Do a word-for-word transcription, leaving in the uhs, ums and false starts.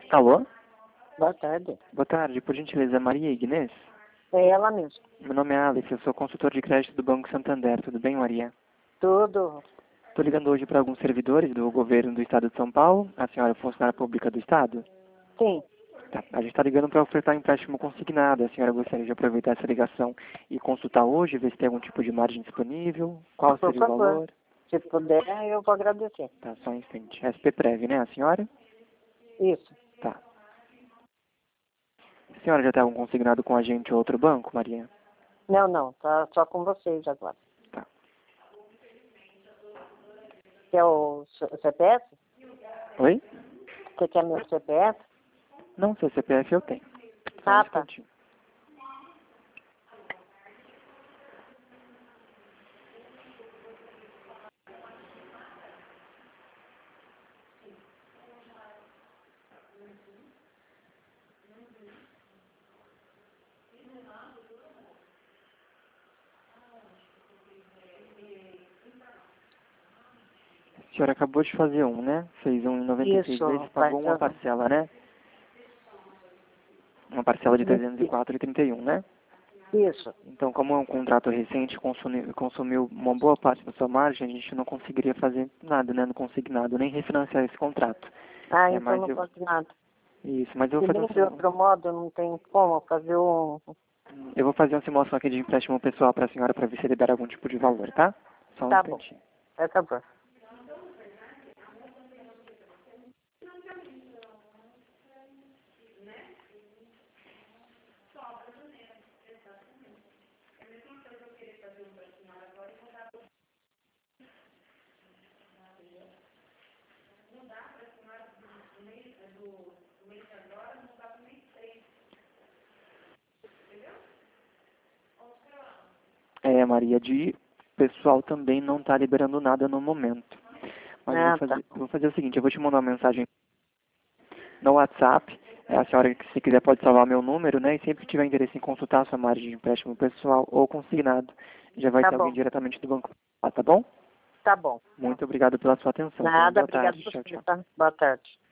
Alô? Boa tarde. Boa tarde, por gentileza, Maria Ignês? É ela mesmo. Meu nome é Alex, eu sou consultor de crédito do Banco Santander, tudo bem, Maria? Tudo. Estou ligando hoje para alguns servidores do governo do Estado de São Paulo. A senhora é funcionária pública do Estado? Sim. Tá. A gente está ligando para ofertar um empréstimo consignado. A senhora gostaria de aproveitar essa ligação e consultar hoje, ver se tem algum tipo de margem disponível? Qual Por seria o favor. valor? Se puder, eu vou agradecer. Tá, só um instante. S P Prev, né, a senhora? Isso. Tá. A senhora já tem algum consignado com a gente ou outro banco, Maria? Não, não. Tá só com vocês agora. Tá. Quer o C- CPF? Oi? Você quer meu C P F? Não, seu C P F eu tenho. Só um Ah, tá. instantinho. A senhora acabou de fazer um, né? Fez um em noventa e seis Isso. vezes, Vai pagou uma fazer. parcela, né? Uma parcela de trezentos e quatro e trinta e um, né? Isso. Então, como é um contrato recente, consumiu, consumiu uma boa parte da sua margem, a gente não conseguiria fazer nada, né? No consignado, nem refinanciar esse contrato. Ah, É, então mas não eu... pode nada. Isso, mas eu E vou fazer nem um de sim- outro modo, não tem como fazer um... eu vou fazer uma simulação aqui de empréstimo pessoal para a senhora para ver se ele dá algum tipo de valor, tá? Só um Tá bom. instantinho. Por favor. É, Maria, de pessoal também não está liberando nada no momento. Mas eu vou Ah, tá. fazer, eu vou fazer o seguinte, eu vou te mandar uma mensagem no WhatsApp. É, a senhora, que se quiser, pode salvar meu número, né? E sempre que tiver interesse em consultar a sua margem de empréstimo pessoal ou consignado, já vai Tá ter alguém bom. diretamente do banco. Ah, tá bom? Tá bom. Muito obrigado pela sua atenção. Tenha uma Nada. boa Obrigado tarde. por Tchau, tchau. escutar. Boa tarde.